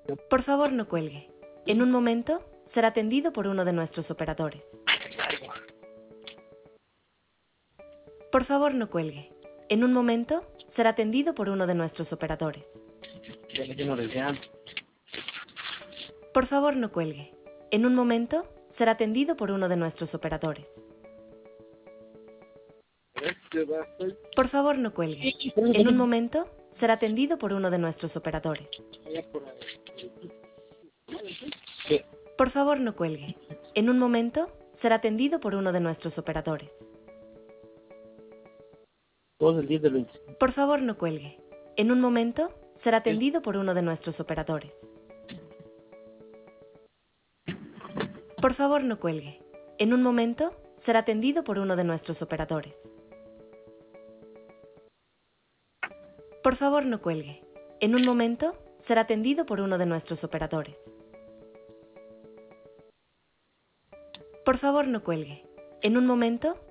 Por favor, no cuelgue. En un momento será atendido por uno de nuestros operadores. Por favor, no cuelgue. En un momento será atendido por uno de nuestros operadores. Por favor, no cuelgue. En un momento será atendido por uno de nuestros operadores. Por favor, no cuelgue. En un momento será atendido por uno de nuestros operadores. Por favor, no cuelgue. En un momento será atendido por uno de nuestros operadores. Todo el día del 25. Por favor, no cuelgue. En un momento será atendido por uno de nuestros operadores. Por favor, no cuelgue. En un momento será atendido por uno de nuestros operadores. Por favor, no cuelgue. En un momento será atendido por uno de nuestros operadores. Por favor, no cuelgue. En un momento